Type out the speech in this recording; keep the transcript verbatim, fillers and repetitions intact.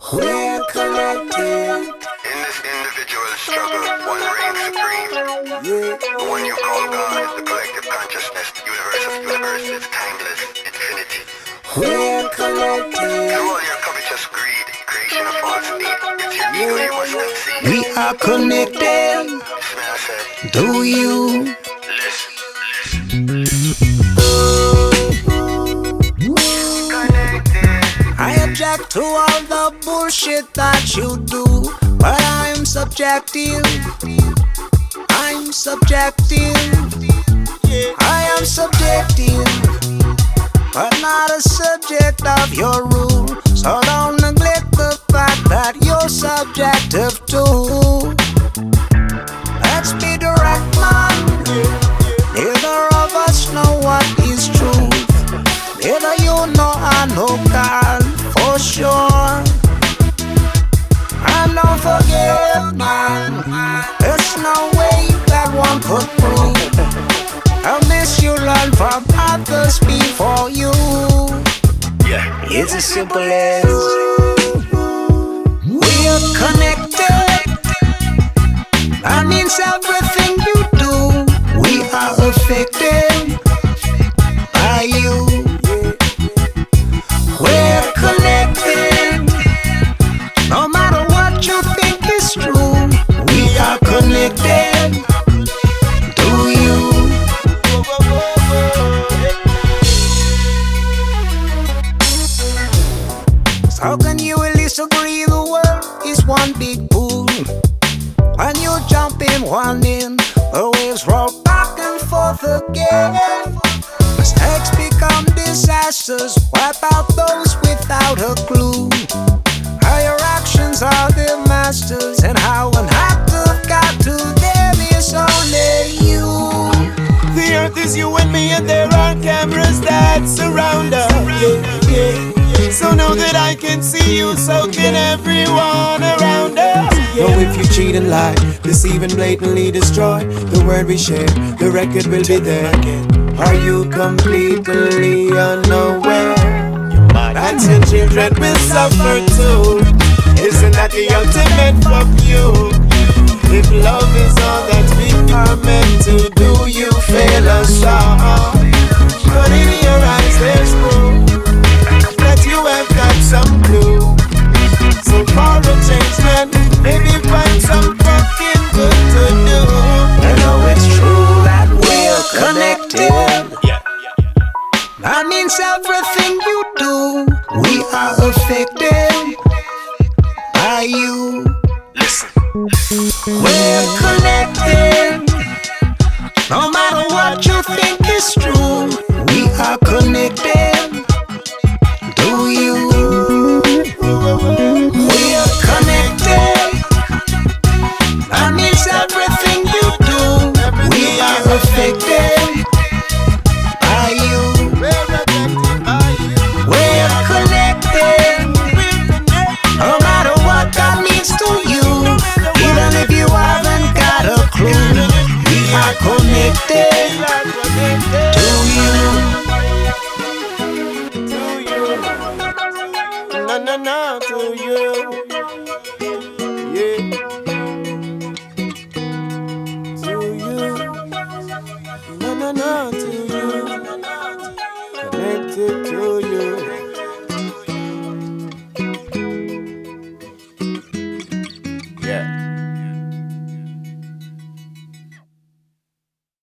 We're connected. In this individual struggle, one reigns supreme. Yeah. The one you call God is the collective consciousness, universe of universes, timeless, infinity. We're connected. Through all your covetous greed, creation of false need, it's your ego you must concede. We are connected. Smell said, Do you? listen, listen. Connected. I object to all the bullshit that you do, but I'm subjective. I'm subjective. I am subjective, but not a subject of your rule. So don't neglect the fact that you're subjective too. Let's be direct, man. Neither of us know what is truth. Neither you nor I know God for sure. And don't forget, man, there's no way that one could prove unless you learn from others before you. Yeah. It's as simple as we're connected. That means everything you do, we are affected by you. We're connected. No matter what you think is true, we are connected to you. So how can you at least agree the world is one big pool? When you jump in one end, the waves roll back and forth again. Mistakes become disasters, wipe out those without a clue. How your actions are their masters, and how an act of God to them is only you. The earth is you and me, and there are cameras that surround us. Yeah, yeah. So know that I can see you, so can everyone around us. Know if you cheat and lie, deceive and blatantly destroy the word we share, the record will be there. Are you completely unaware that your children will suffer too? Isn't that the ultimate fuck you? If love is all that we are meant to do, you fail us all. But in your eyes there's proof that you have got some clue. So for a change, man, maybe find some fucking good to do. I know it's true that we're connected. That means everything you do, we are affected by you. Listen. We're connected. No matter what you think is true, we are connected to you. We're connected. That means everything you do, we are affected by you. We're connected. No matter what that means to you, even if you haven't got a clue, we are connected to you. Na na na to you. Yeah. To you. Na na na to you. Connected to you. Yeah.